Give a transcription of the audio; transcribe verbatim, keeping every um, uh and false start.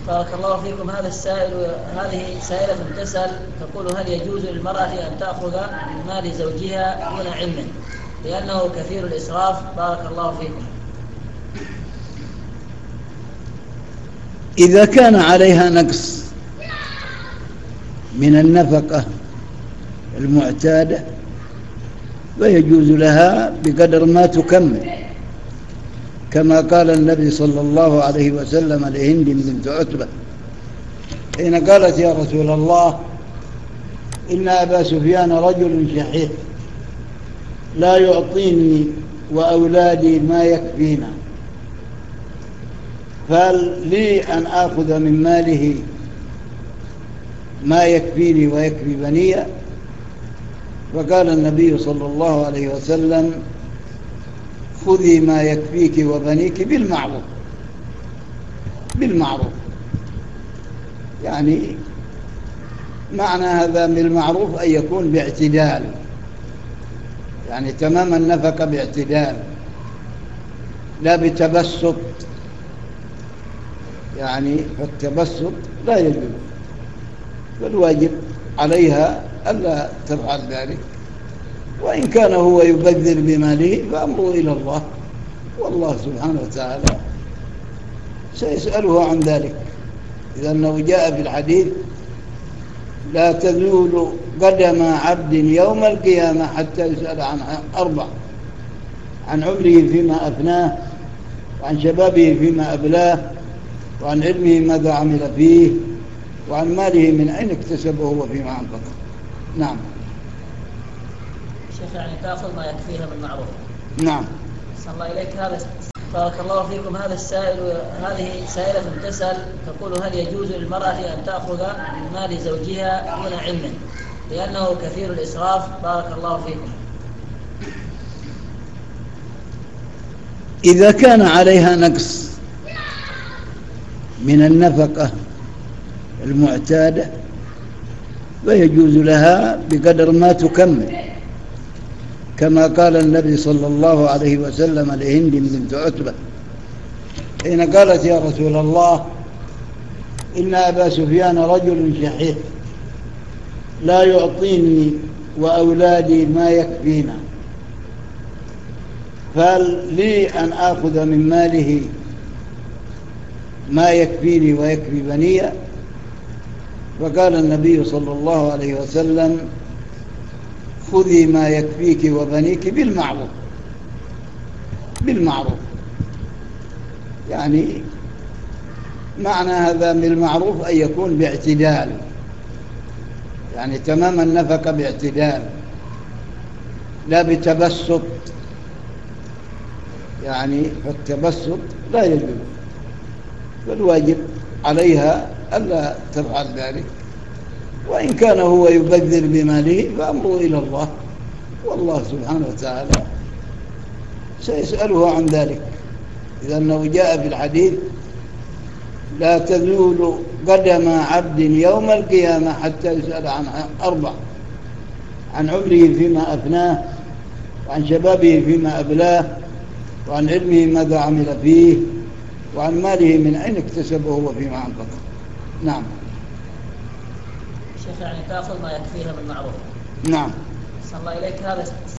بارك الله فيكم. هذا السائل هذه سائلة تسأل تقول: هل يجوز للمرأة أن تأخذ من مال زوجها دون علمه لأنه كثير الإسراف؟ بارك الله فيكم. إذا كان عليها نقص من النفقة المعتادة فيجوز لها بقدر ما تكمل، كما قال النبي صلى الله عليه وسلم لهند بنت عتبة حين قالت: يا رسول الله، إن أبا سفيان رجل شحيح لا يعطيني وأولادي ما يكفينا، فهل لي أن آخذ من ماله ما يكفيني ويكفي بني؟ فقال النبي صلى الله عليه وسلم: خذي ما يكفيك وبنيك بالمعروف. بالمعروف يعني معنى هذا بالمعروف أن يكون باعتدال، يعني تمام النفقة باعتدال لا بتبسط، يعني فالتبسط لا يجوز، فالواجب عليها ألا تفعل ذلك، وإن كان هو يبذر بماله فأمره إلى الله، والله سبحانه وتعالى سيسأله عن ذلك، إذا أنه جاء في الحديث: لا تزول قدم عبد يوم القيامة حتى يسأل عن أربع: عن عمره فيما أفناه، وعن شبابه فيما أبلاه، وعن علمه ماذا عمل فيه، وعن ماله من أين اكتسبه وفيما أنفقه. نعم. شيخ، يعني تأخذ ما يكفيها بالمعروف. نعم. صلى الله إليك. هذا بارك الله فيكم. هذا السائل هذه سائلة تسأل تقول: هل يجوز للمرأة أن تأخذ من مال زوجها دون علمه لأنه كثير الإسراف؟ بارك الله فيكم. إذا كان عليها نقص من النفقة المعتادة فيجوز لها بقدر ما تكمل، كما قال النبي صلى الله عليه وسلم لهند بنت عتبة حين قالت: يا رسول الله، إن أبا سفيان رجل شحيح لا يعطيني وأولادي ما يكفينا، فهل لي أن آخذ من ماله ما يكفيني ويكفي بني؟ فقال النبي صلى الله عليه وسلم: خذي ما يكفيك وبنيك بالمعروف. بالمعروف يعني معنى هذا بالمعروف أن يكون باعتدال، يعني تمام النفقة باعتدال لا بتبسط، يعني فالتبسط لا يجوز، فالواجب عليها ألا تفعل ذلك، وإن كان هو يبذر بماله فأمره إلى الله، والله سبحانه وتعالى سيسأله عن ذلك، إذا أنه جاء في الحديث: لا تزول قدم عبد يوم القيامة حتى يسأل عن أربع: عن عمره فيما أفناه، وعن شبابه فيما أبلاه، وعن علمه ماذا عمل فيه، وعن ماله من أين اكتسبه وفيما أنفقه. نعم. شيخ، يعني تأخذ ما يكفيها بالمعروف. نعم. صلى الله إليك. هذا